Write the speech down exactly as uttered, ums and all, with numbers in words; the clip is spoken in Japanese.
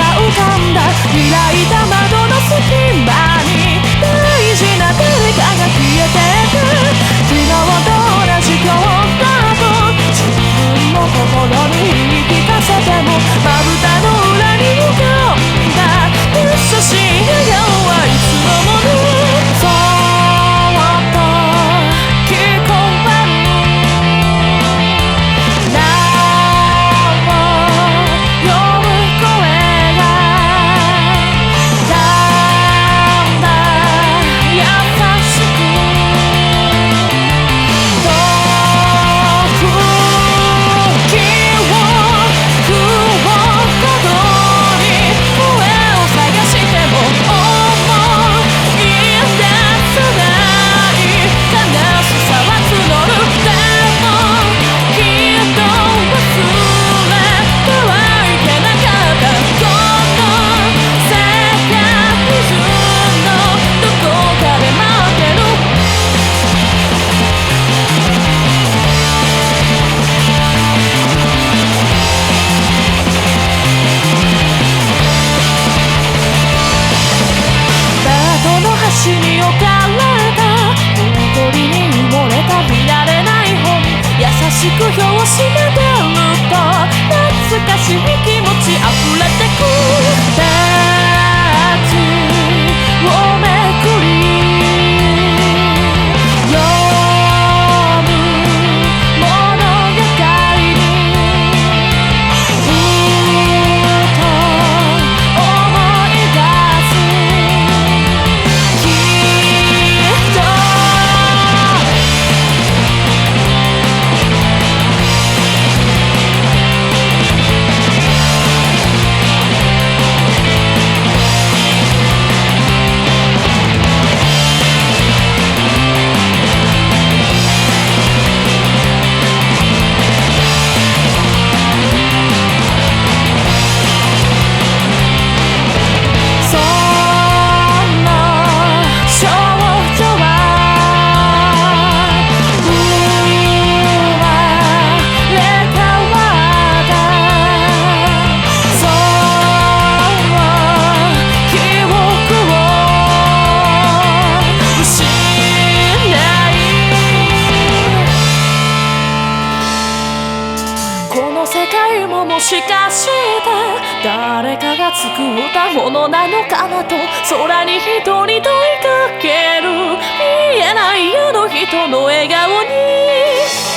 浮かんだ開いた窓の隙間に大事な誰かが消えてく昨日と同じ今日だと自分の心に言い聞かせてもまぶたの裏に浮かんだ優しい笑顔はいつのものそっと聞こえる名を呼ぶ声がだんだん優しく遠く気を雲ほどに声を探しても思い出せない悲しさは募るでもきっと忘れてはいけなかったこの世界中のどこかで待ってるダートの端に置かれた大鳥に埋もれた見られない本優しく表紙めてると懐かしい気持ち溢れてくページをめくり読む物語にふと思い出すきっとそんな少女は生まれ変わったそう記憶を失いこの世界ももしかして誰かが作ったものなのかなと空に一人問いかける見えないあの人の笑顔に